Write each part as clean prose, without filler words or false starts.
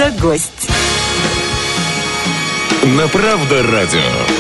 «Правда гость». На Правда радио.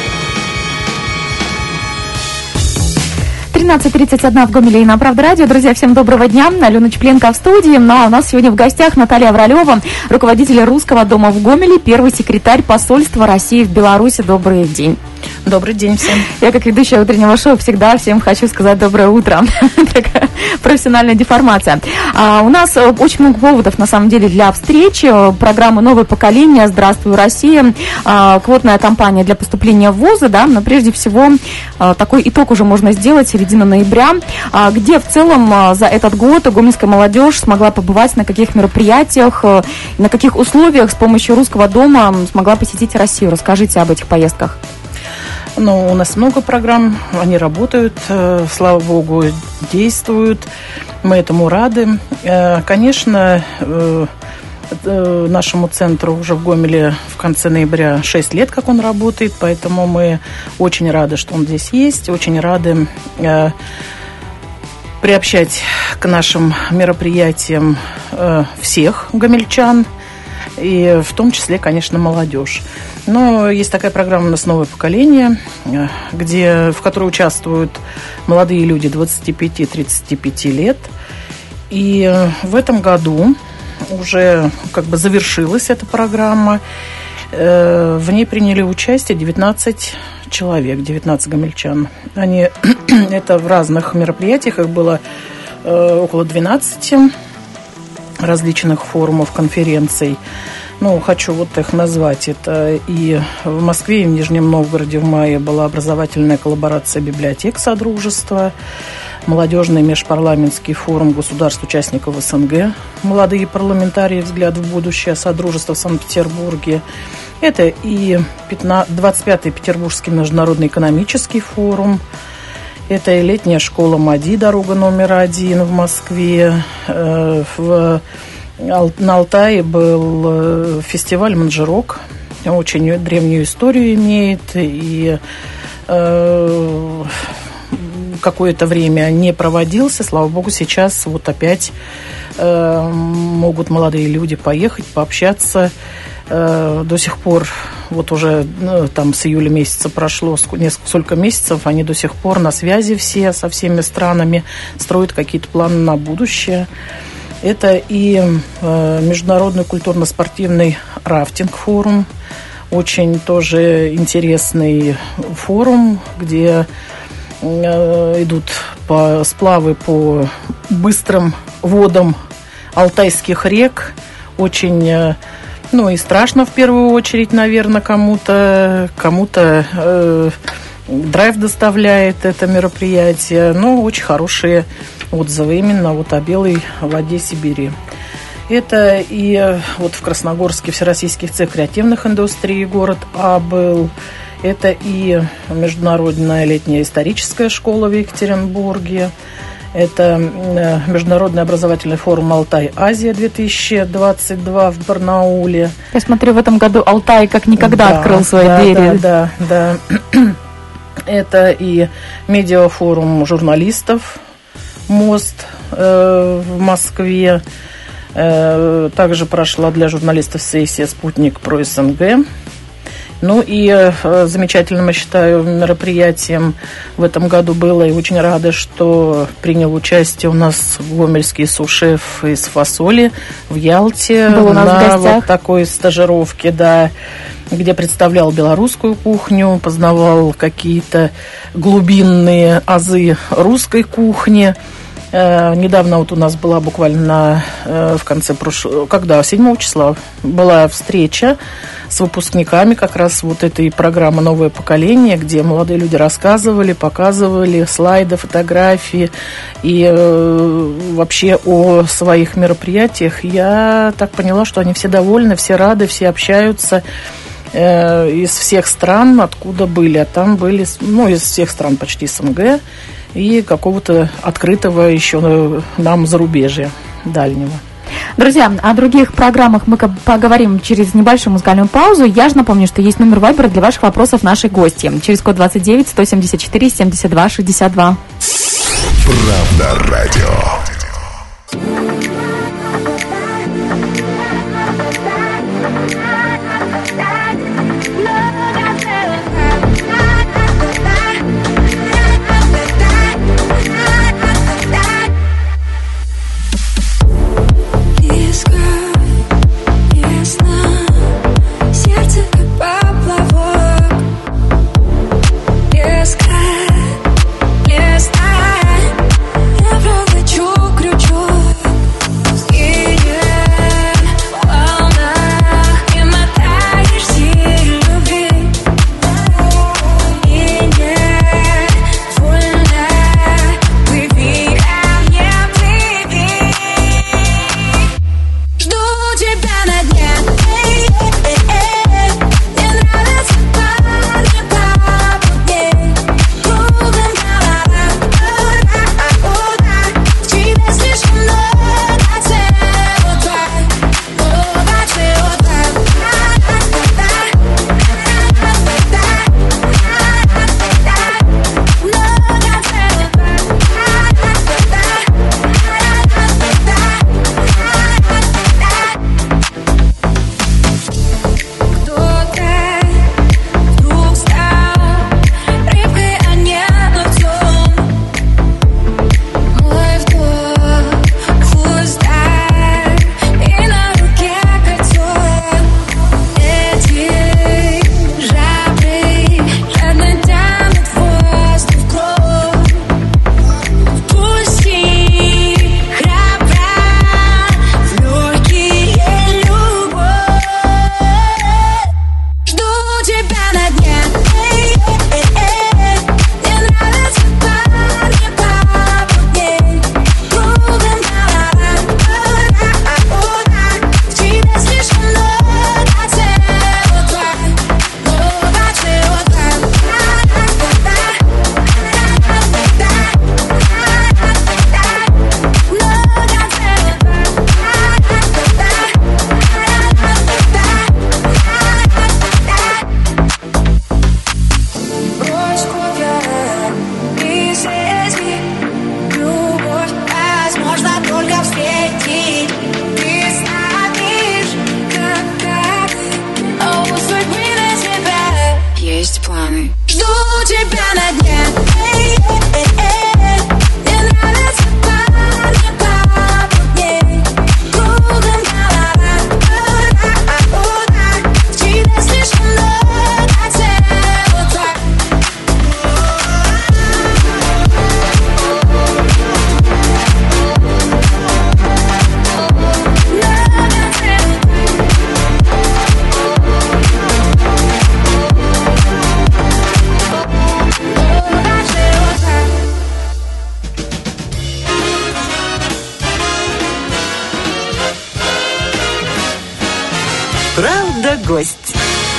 13:31 в Гомеле и на Правда радио. Друзья, всем доброго дня. Алена Чепленко в студии. Ну а у нас сегодня в гостях Наталья Авралева, руководитель Русского дома в Гомеле, первый секретарь посольства России в Беларуси. Добрый день. Добрый день всем. Я, как ведущая утреннего шоу, всегда всем хочу сказать доброе утро. Такая профессиональная деформация. У нас очень много поводов, на самом деле, для встречи. Программа «Новое поколение», «Здравствуй, Россия», квотная кампания для поступления в вузы, да, но прежде всего такой итог уже можно сделать, середина ноября, где в целом за этот год гомельская молодежь смогла побывать, на каких мероприятиях, на каких условиях с помощью Русского дома смогла посетить Россию. Расскажите об этих поездках. Ну, у нас много программ, они работают, слава богу, действуют, мы этому рады. Конечно, нашему центру уже в Гомеле в конце ноября 6 лет, как он работает, поэтому мы очень рады, что он здесь есть, очень рады приобщать к нашим мероприятиям всех гомельчан, и в том числе, конечно, молодежь. Но есть такая программа у нас «Новое поколение», в которой участвуют молодые люди 25-35 лет. И в этом году уже как бы завершилась эта программа. В ней приняли участие 19 человек, 19 гомельчан. Они это в разных мероприятиях, их было около 12 различных форумов, конференций. Ну, хочу вот их назвать. Это и в Москве, и в Нижнем Новгороде в мае была образовательная коллаборация библиотек Содружества, молодежный межпарламентский форум государств-участников СНГ, молодые парламентарии «Взгляд в будущее», Содружество в Санкт-Петербурге. Это и 25-й Петербургский международный экономический форум. Это и летняя школа МАДИ, дорога номер 1 в Москве. На Алтае был фестиваль «Манжирок». Очень древнюю историю имеет. И какое-то время не проводился. Слава богу, сейчас вот опять могут молодые люди поехать, пообщаться. До сих пор, вот уже там с июля месяца прошло несколько месяцев, они до сих пор на связи все со всеми странами, строят какие-то планы на будущее. Это и международный культурно-спортивный рафтинг-форум, очень тоже интересный форум, где идут сплавы по быстрым водам алтайских рек, очень... Ну и страшно в первую очередь, наверное, кому-то драйв доставляет это мероприятие, но очень хорошие отзывы именно вот о белой воде Сибири. Это и вот в Красногорске Всероссийский цех креативных индустрий город А был. Это и международная летняя историческая школа в Екатеринбурге. Это международный образовательный форум «Алтай-Азия-2022» в Барнауле. Я смотрю, в этом году Алтай как никогда открыл свои двери. Да. Это и медиафорум журналистов «Мост» в Москве. Также прошла для журналистов сессия «Спутник про СНГ». Ну и замечательным, я считаю, мероприятием в этом году было, и очень рада, что принял участие у нас гомельский сушеф из фасоли в Ялте на вот такой стажировке, да, где представлял белорусскую кухню, познавал какие-то глубинные азы русской кухни. Недавно вот у нас была буквально в конце прошлого, 7 числа была встреча с выпускниками как раз вот этой программы «Новое поколение», где молодые люди рассказывали, показывали слайды, фотографии и вообще о своих мероприятиях. Я так поняла, что они все довольны, все рады, все общаются из всех стран, откуда были. А там были, из всех стран почти СНГ и какого-то открытого еще нам зарубежья дальнего. Друзья, о других программах мы поговорим через небольшую музыкальную паузу. Я же напомню, что есть номер Вайбера для ваших вопросов нашей гости. Через код 29 174 72 62. Правда радио. «Правда-гость».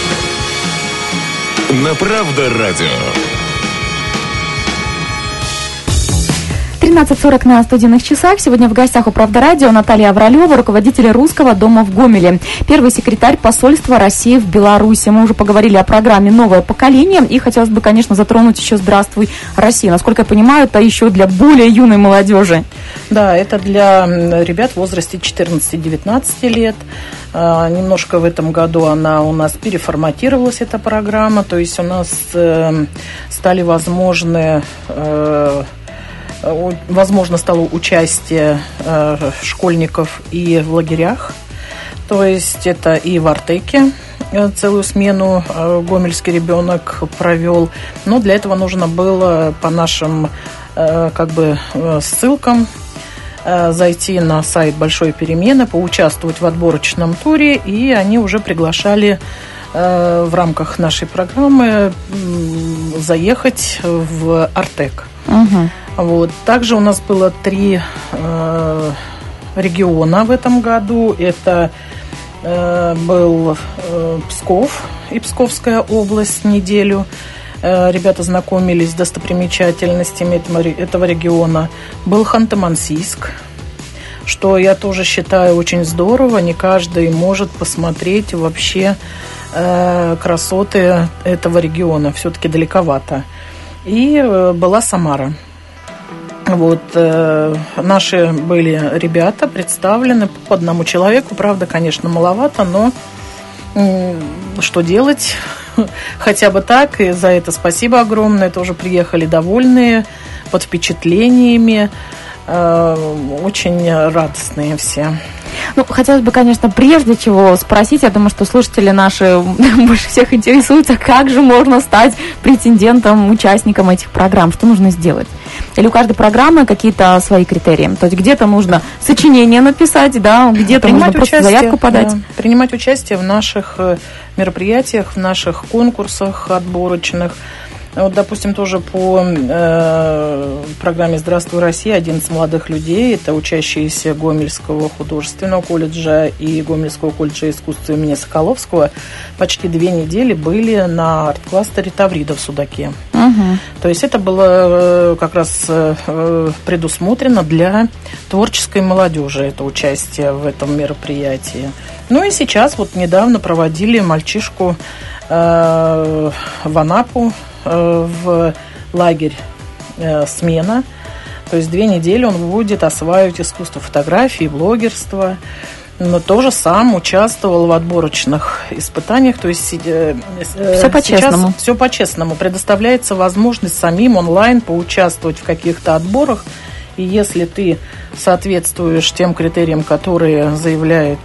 На Правда радио. 13:40 на студийных часах. Сегодня в гостях у «Правда радио» Наталья Авралева, руководитель Русского дома в Гомеле, первый секретарь посольства России в Беларуси. Мы уже поговорили о программе «Новое поколение», и хотелось бы, конечно, затронуть еще «Здравствуй, Россия». Насколько я понимаю, это еще для более юной молодежи. Да, это для ребят в возрасте 14-19 лет. Немножко в этом году она у нас переформатировалась, эта программа. То есть у нас стали возможно стало участие школьников и в лагерях. То есть это и в Артеке целую смену гомельский ребенок провел. Но для этого нужно было по нашим ссылкам зайти на сайт «Большой перемены», поучаствовать в отборочном туре, и они уже приглашали в рамках нашей программы заехать в Артек. Угу. Вот. Также у нас было 3 региона в этом году. Это был Псков и Псковская область неделю. Ребята знакомились с достопримечательностями этого региона. Был Ханты-Мансийск, что я тоже считаю очень здорово. Не каждый может посмотреть вообще красоты этого региона. Все-таки далековато. И была Самара. Вот, наши были ребята представлены по одному человеку. Правда, конечно, маловато, но что делать? Хотя бы так, и за это спасибо огромное. Тоже приехали довольные, под впечатлениями, очень радостные все. Ну, хотелось бы, конечно, прежде чего спросить, я думаю, что слушатели наши больше всех интересуются, как же можно стать претендентом, участником этих программ, что нужно сделать? Или у каждой программы какие-то свои критерии? То есть где-то нужно сочинение написать, да, где-то нужно просто заявку подать? Да. Принимать участие в наших мероприятиях, в наших конкурсах отборочных. Вот, допустим, тоже по программе «Здравствуй, Россия» 11 молодых людей, это учащиеся Гомельского художественного колледжа и Гомельского колледжа искусства имени Соколовского, почти 2 недели были на арт-кластере «Таврида» в Судаке. Угу. То есть это было как раз предусмотрено для творческой молодежи, это участие в этом мероприятии. Ну и сейчас вот недавно проводили мальчишку в Анапу, в лагерь «Смена». То есть 2 недели он будет осваивать искусство фотографии, блогерства. Но тоже сам участвовал в отборочных испытаниях. То есть все по-честному. Все по-честному. Предоставляется возможность самим онлайн поучаствовать в каких-то отборах. И если ты соответствуешь тем критериям, которые заявляет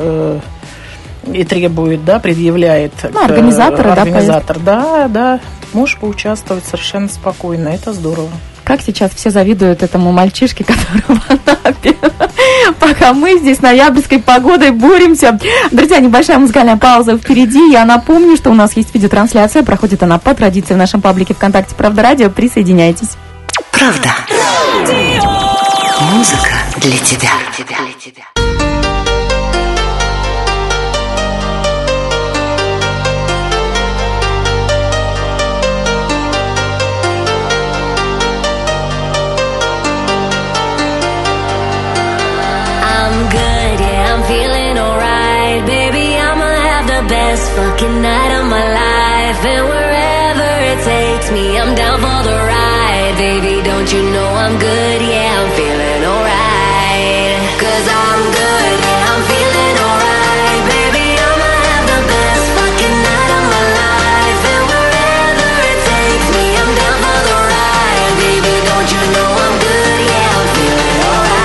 и требует, да, предъявляет организатор, да, можешь поучаствовать совершенно спокойно. Это здорово. Как сейчас все завидуют этому мальчишке, который в Анапе. Пока мы здесь ноябрьской погодой боремся. Друзья, небольшая музыкальная пауза впереди. Я напомню, что у нас есть видеотрансляция. Проходит она по традиции в нашем паблике ВКонтакте «Правда радио». Присоединяйтесь. Правда. Музыка для тебя. Best fucking night of my life, and wherever it takes me, I'm down for the ride. Baby, don't you know I'm good? Yeah, I'm feeling alright. 'Cause I'm good, yeah, I'm feeling alright. Baby, I'ma have the best fucking night of my life, and wherever it takes me, I'm down for the ride. Baby, don't you know I'm good? Yeah, I'm feeling alright.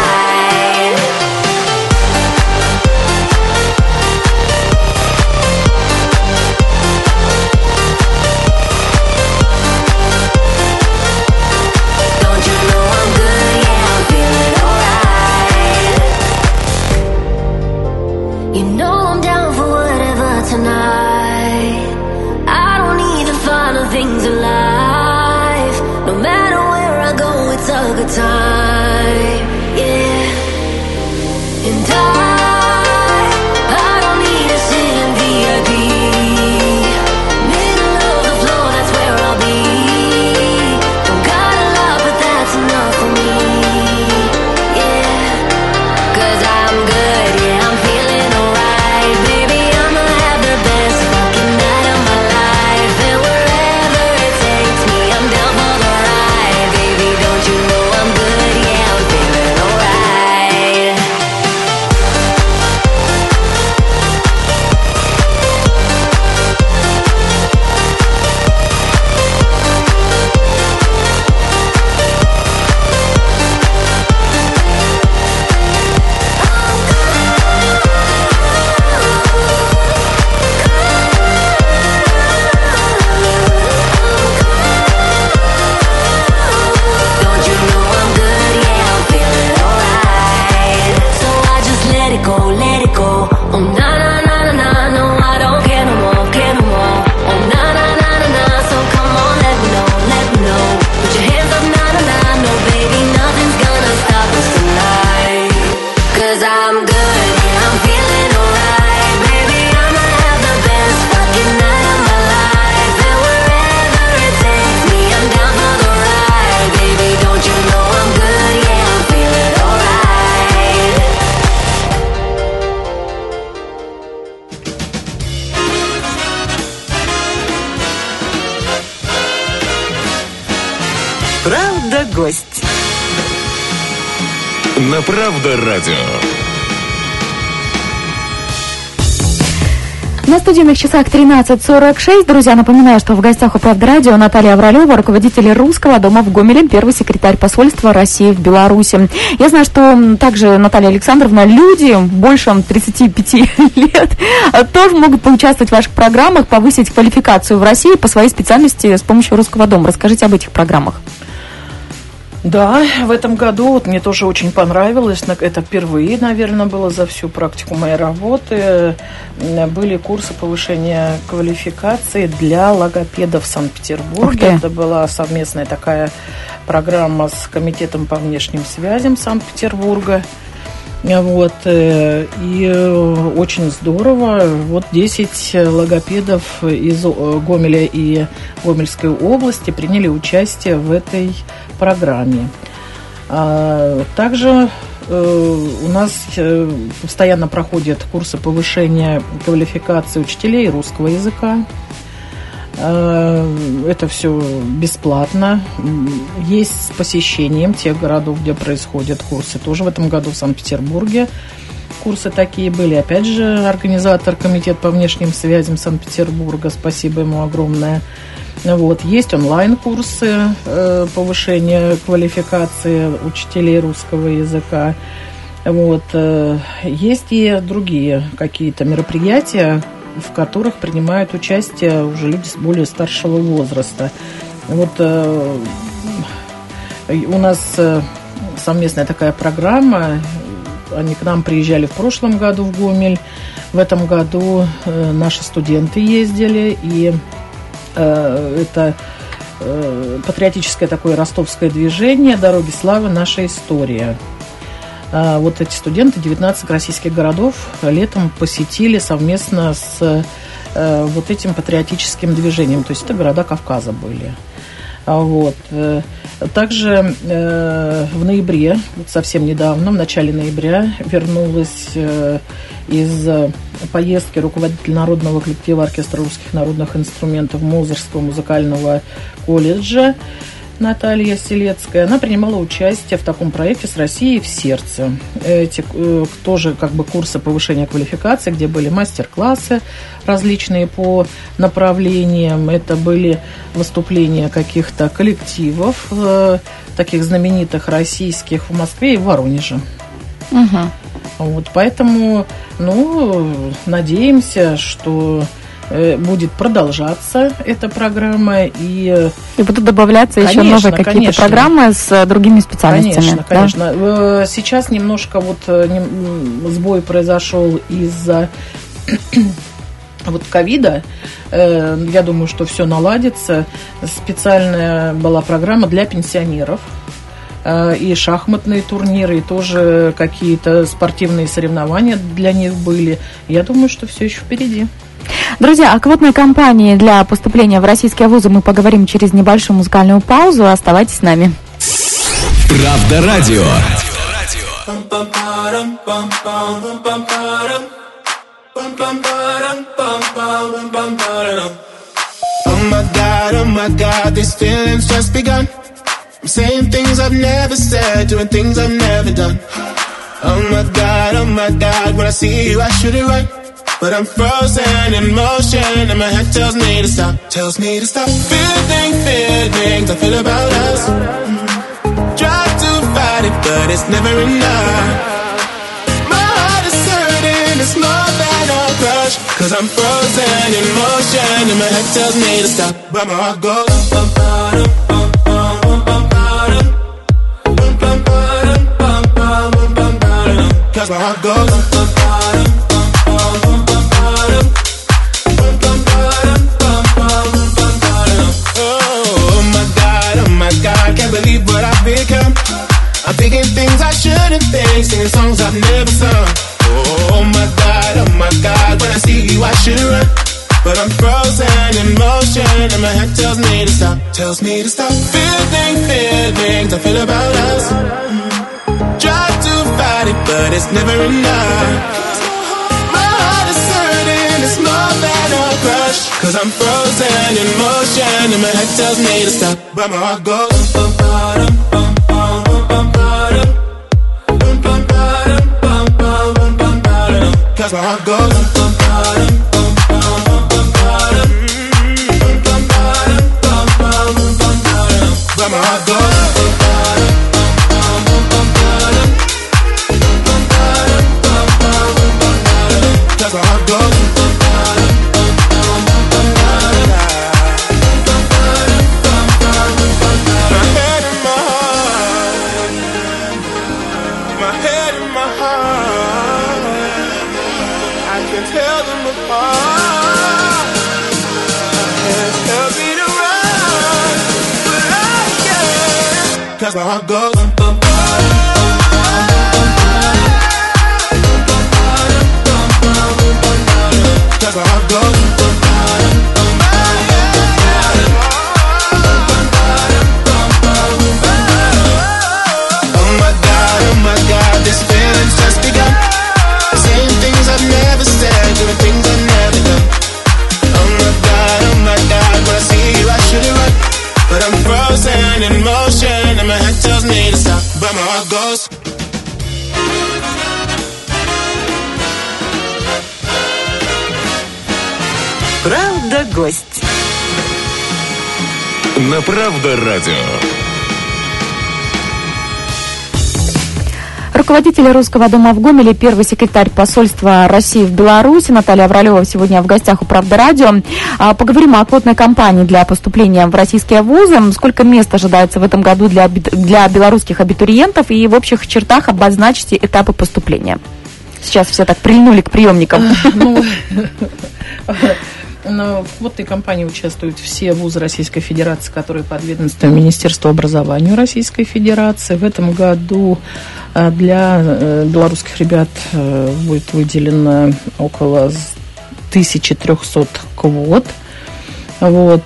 Things alive. No matter where I go, it's a good time. Yeah. And I don't need to sit in VIP. на Правда Радио. На студийных часах 13:46. Друзья, напоминаю, что в гостях у «Правда Радио» Наталья Авралева, руководитель Русского дома в Гомеле, первый секретарь посольства России в Беларуси. Я знаю, что также, Наталья Александровна, люди больше 35 лет тоже могут поучаствовать в ваших программах, повысить квалификацию в России по своей специальности с помощью Русского дома. Расскажите об этих программах. Да, в этом году вот мне тоже очень понравилось. Это впервые, наверное, было за всю практику моей работы. Были курсы повышения квалификации для логопедов в Санкт-Петербурге. Это была совместная такая программа с Комитетом по внешним связям Санкт-Петербурга. Вот, и очень здорово. Вот 10 логопедов из Гомеля и Гомельской области приняли участие в этой программе. Также у нас постоянно проходят курсы повышения квалификации учителей русского языка. Это все бесплатно. Есть с посещением тех городов, где происходят курсы. Тоже в этом году в Санкт-Петербурге курсы такие были. Опять же, организатор Комитет по внешним связям Санкт-Петербурга. Спасибо ему огромное. Вот. Есть онлайн-курсы повышения квалификации учителей русского языка. Вот. Есть и другие какие-то мероприятия, в которых принимают участие уже люди более старшего возраста. Вот у нас совместная такая программа. Они к нам приезжали в прошлом году в Гомель. В этом году наши студенты ездили. И это патриотическое такое ростовское движение «Дороги славы. Наша история». Вот эти студенты 19 российских городов летом посетили совместно с вот этим патриотическим движением. То есть это города Кавказа были. Вот. Также в ноябре, вот совсем недавно, в начале ноября, вернулась из поездки руководитель народного коллектива оркестра русских народных инструментов Мозырского музыкального колледжа Наталья Селецкая. Она принимала участие в таком проекте «С Россией в сердце». Эти тоже как бы курсы повышения квалификации, где были мастер-классы различные по направлениям. Это были выступления каких-то коллективов, таких знаменитых российских в Москве и в Воронеже. Угу. Вот, поэтому, надеемся, что будет продолжаться эта программа. И будут добавляться еще новые какие-то программы с другими специальностями. Конечно. Да? Сейчас немножко сбой произошел из-за ковида. Я думаю, что все наладится. Специальная была программа для пенсионеров. И шахматные турниры, и тоже какие-то спортивные соревнования для них были. Я думаю, что все еще впереди. Друзья, о квотной кампании для поступления в российские вузы мы поговорим через небольшую музыкальную паузу. Оставайтесь с нами. Правда радио. Oh my God, these feelings just begun. I'm saying things I've never said, doing things I've never done. Oh my God, when I see you I should it right. But I'm frozen in motion and my head tells me to stop. Feelings I feel about us. Try to fight it, but it's never enough. My heart is hurting, it's more than a crush. Cause I'm frozen in motion and my head tells me to stop. But my heart goes cause my heart goes Oh my God, can't believe what I've become. I'm thinking things I shouldn't think, singing songs I've never sung. Oh my God, when I see you I should run. But I'm frozen in motion and my head tells me to stop. Feelings I feel about us. Try to fight it, but it's never enough. My heart is hurting, it's more than a crush. Cause I'm frozen in motion and my head tells me to stop. But my heart goes 'cause my heart goes. Where my heart goes. That's where my heart goes. My head and my heart. My head and my heart. I can tell them apart. Can't tell me to run, but I can. 'Cause my heart goes. That's where my heart goes. Oh my God, this feeling's just begun. Saying things I've never said, doing things I've never done. Oh my God, when I see you I should have run. But I'm frozen in motion and my head tells me to stop, but my heart goes. Правда, гость. На Правда радио. Руководитель Русского дома в Гомеле, первый секретарь посольства России в Беларуси Наталья Авралева сегодня в гостях у Правды радио. Поговорим о квотной кампании для поступления в российские вузы. Сколько мест ожидается в этом году для белорусских абитуриентов и в общих чертах обозначьте этапы поступления. Сейчас все так прильнули к приемникам. В квотной кампании участвуют все вузы Российской Федерации, которые под ведомством Министерства образования Российской Федерации. В этом году для белорусских ребят будет выделено около 1300 квот. Вот.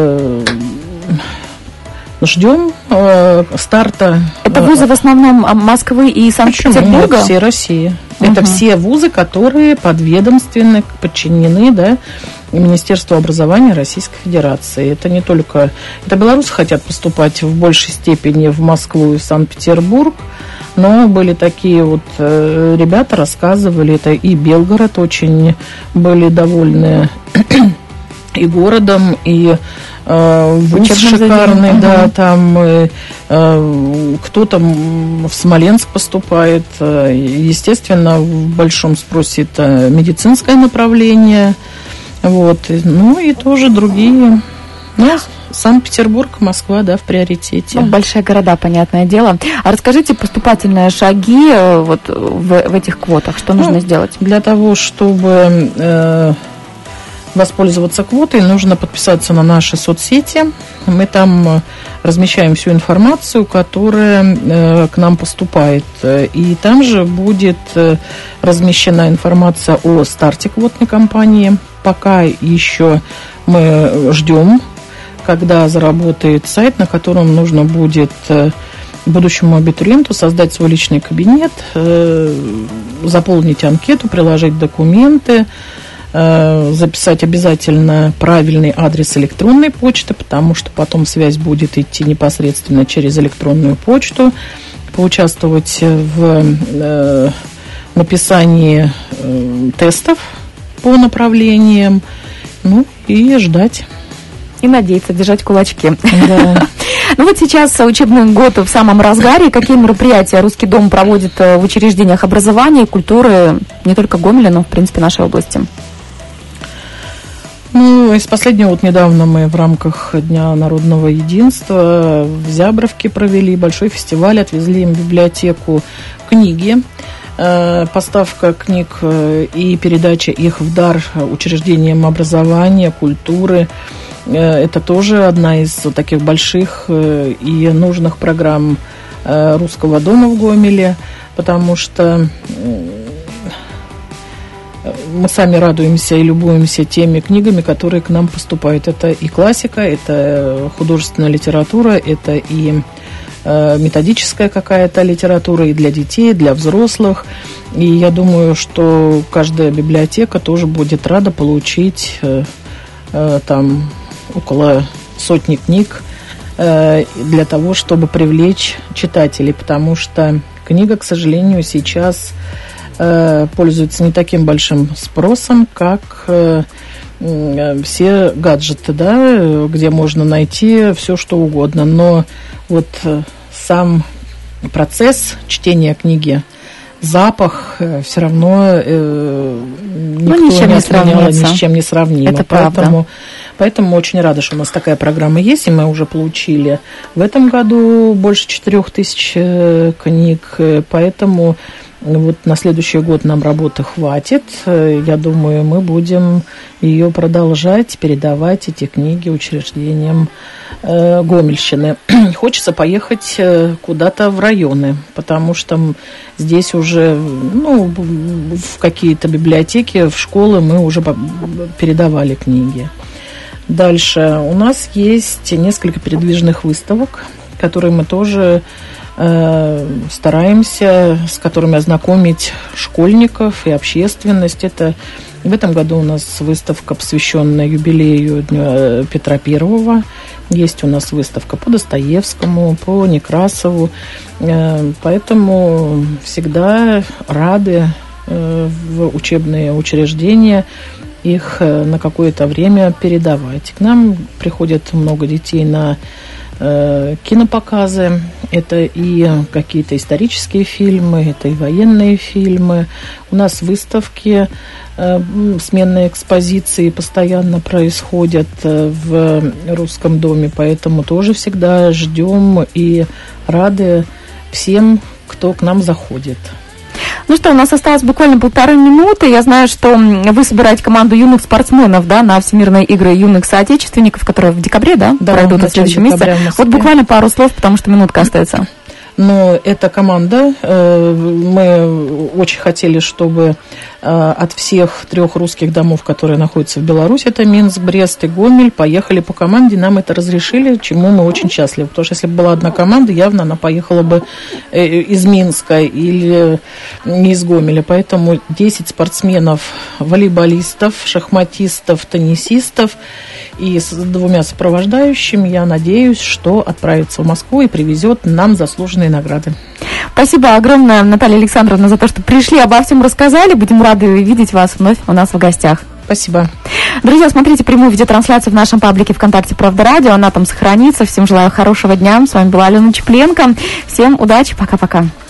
Ждем старта. Это вузы в основном Москвы и Санкт-Петербурга? Нет, все России. Это все вузы, которые подведомственны, подчинены, да, Министерству образования Российской Федерации. Это не только... Это белорусы хотят поступать в большей степени в Москву и Санкт-Петербург, но были такие вот ребята, рассказывали, это и Белгород очень были довольны и городом, и вуз шикарный, да, там кто-то в Смоленск поступает. Естественно, в большом спросе это медицинское направление. Вот. Ну и тоже другие. Ну, Санкт-Петербург, Москва, да, в приоритете. Ну, большие города, понятное дело. А расскажите поступательные шаги вот в этих квотах. Что нужно сделать? Для того, чтобы воспользоваться квотой, нужно подписаться на наши соцсети. Мы там размещаем всю информацию, которая к нам поступает. И там же будет размещена информация о старте квотной кампании. Пока еще мы ждем, когда заработает сайт, на котором нужно будет будущему абитуриенту создать свой личный кабинет, заполнить анкету, приложить документы, записать обязательно правильный адрес электронной почты, потому что потом связь будет идти непосредственно через электронную почту, поучаствовать в написании тестов по направлениям, ну и ждать. И надеяться, держать кулачки. Да. Ну вот сейчас учебный год в самом разгаре. Какие мероприятия Русский дом проводит в учреждениях образования и культуры не только Гомеля, но в принципе нашей области? Ну, из последнего, вот недавно мы в рамках Дня народного единства в Зябровке провели большой фестиваль, отвезли им в библиотеку книги. Поставка книг и передача их в дар учреждениям образования, культуры – это тоже одна из таких больших и нужных программ Русского дома в Гомеле, потому что мы сами радуемся и любуемся теми книгами, которые к нам поступают. Это и классика, это художественная литература, это и методическая какая-то литература и для детей, и для взрослых. И я думаю, что каждая библиотека тоже будет рада получить там около сотни книг для того, чтобы привлечь читателей, потому что книга, к сожалению, сейчас пользуется не таким большим спросом, как все гаджеты, да, где можно найти все, что угодно. Но вот сам процесс чтения книги, запах все равно никто ни с чем не сравнимо. Это правда. Поэтому очень рада, что у нас такая программа есть, и мы уже получили в этом году больше 4000 книг, поэтому вот на следующий год нам работы хватит. Я думаю, мы будем ее продолжать, передавать эти книги учреждениям Гомельщины. Хочется поехать куда-то в районы, потому что здесь уже, в какие-то библиотеки, в школы мы уже передавали книги. Дальше у нас есть несколько передвижных выставок, которые мы тоже стараемся, с которыми ознакомить школьников и общественность. Это в этом году у нас выставка, посвященная юбилею Дня Петра I. Есть у нас выставка по Достоевскому, по Некрасову. Поэтому всегда рады в учебные учреждения их на какое-то время передавать. К нам приходит много детей на кинопоказы. Это и какие-то исторические фильмы, это и военные фильмы. У нас выставки, сменные экспозиции постоянно происходят в Русском доме, поэтому тоже всегда ждем и рады всем, кто к нам заходит. Ну что, у нас осталось буквально 1,5 минуты. Я знаю, что вы собираете команду юных спортсменов, да, на Всемирные игры юных соотечественников, которые в декабре, да пройдут в следующем месяце. Вот буквально пару слов, потому что минутка остается. Но эта команда, мы очень хотели, чтобы от всех 3 русских домов, которые находятся в Беларуси, это Минск, Брест и Гомель, поехали по команде, нам это разрешили, чему мы очень счастливы. Потому что если бы была одна команда, явно она поехала бы из Минска или не из Гомеля. Поэтому 10 спортсменов, волейболистов, шахматистов, теннисистов и с 2 сопровождающими, я надеюсь, что отправится в Москву и привезет нам заслуженные награды. Спасибо огромное, Наталья Александровна, за то, что пришли, обо всем рассказали. Будем рады видеть вас вновь у нас в гостях. Спасибо. Друзья, смотрите прямую видеотрансляцию в нашем паблике ВКонтакте «Правда Радио». Она там сохранится. Всем желаю хорошего дня. С вами была Алена Чепленко. Всем удачи. Пока-пока.